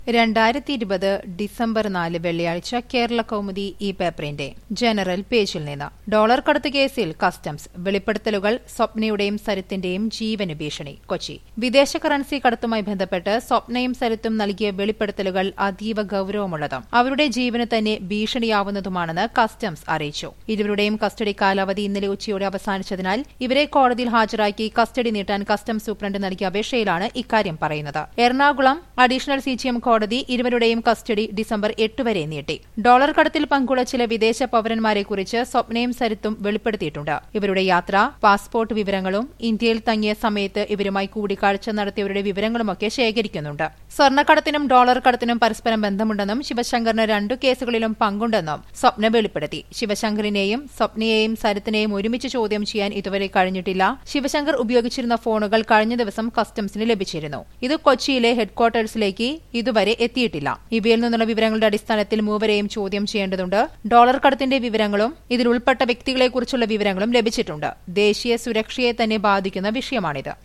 2020 December 4 വെള്ളിയാഴ്ച കേരള കൗമുദി ഈ പേപ്പറിന്റെ ജനറൽ പേജിൽ നിന്ന് ഡോളർ കടത്ത് കേസിൽ കസ്റ്റംസ് വെളിപ്പെടുത്തലുകൾ സ്വപ്നയുടെയും സരിത്തിന്റെയും ജീവന് ഭീഷണി കൊച്ചി വിദേശ കറൻസി കടത്തുമായി ബന്ധപ്പെട്ട് സ്വപ്നയും സരിത്തും നൽകിയ വെളിപ്പെടുത്തലുകൾ അതീവ ഗൌരവമുള്ളതും അവരുടെ ജീവന് തന്നെ ഭീഷണിയാവുന്നതുമാണെന്ന് കസ്റ്റംസ് അറിയിച്ചു. ഇരുവരുടെയും കസ്റ്റഡി കാലാവധി ഇന്നലെ ഉച്ചയോടെ അവസാനിച്ചതിനാൽ ഇവരെ കോടതിയിൽ ഹാജരാക്കി കസ്റ്റഡി നീട്ടാൻ കസ്റ്റംസ് സൂപ്രണ്ട് നൽകിയ അപേക്ഷയിലാണ് ഇക്കാര്യം പറയുന്നത്. എറണാകുളം അഡീഷണൽ സിജിഎം കോടതി ഇരുവരുടെയും കസ്റ്റഡി ഡിസംബർ 8 വരെ നീട്ടി. ഡോളർ കടത്തിൽ പങ്കുള്ള ചില വിദേശ പൌരന്മാരെക്കുറിച്ച് സ്വപ്നയും സരിത്തും വെളിപ്പെടുത്തിയിട്ടുണ്ട്. ഇവരുടെ യാത്ര, പാസ്പോർട്ട് വിവരങ്ങളും ഇന്ത്യയിൽ തങ്ങിയ സമയത്ത് ഇവരുമായി കൂടിക്കാഴ്ച നടത്തിയവരുടെ വിവരങ്ങളുമൊക്കെ ശേഖരിക്കുന്നുണ്ട്. സ്വർണ്ണക്കടത്തിനും ഡോളർ കടത്തിനും പരസ്പരം ബന്ധമുണ്ടെന്നും ശിവശങ്കറിന് 2 കേസുകളിലും പങ്കുണ്ടെന്നും സ്വപ്ന വെളിപ്പെടുത്തി. ശിവശങ്കറിനെയും സ്വപ്നയെയും സരിത്തിനെയും ഒരുമിച്ച് ചോദ്യം ചെയ്യാൻ ഇതുവരെ കഴിഞ്ഞിട്ടില്ല. ശിവശങ്കർ ഉപയോഗിച്ചിരുന്ന ഫോണുകൾ കഴിഞ്ഞ ദിവസം കസ്റ്റംസിന് ലഭിച്ചിരുന്നു. ഇത് കൊച്ചിയിലെ ഹെഡ്ക്വാർട്ടേഴ്സിലേക്ക് ഇതുവരെ എത്തിയിട്ടില്ല. ഇവയിൽ നിന്നുള്ള വിവരങ്ങളുടെ അടിസ്ഥാനത്തിൽ മൂവരെയും ചോദ്യം ചെയ്യേണ്ടതുണ്ട്. ഡോളർ കടത്തിന്റെ വിവരങ്ങളും ഇതിൽ ഉൾപ്പെട്ട വ്യക്തികളെക്കുറിച്ചുള്ള വിവരങ്ങളും ലഭിച്ചിട്ടുണ്ട്. ദേശീയ സുരക്ഷയെ തന്നെ ബാധിക്കുന്ന വിഷയമാണിത്.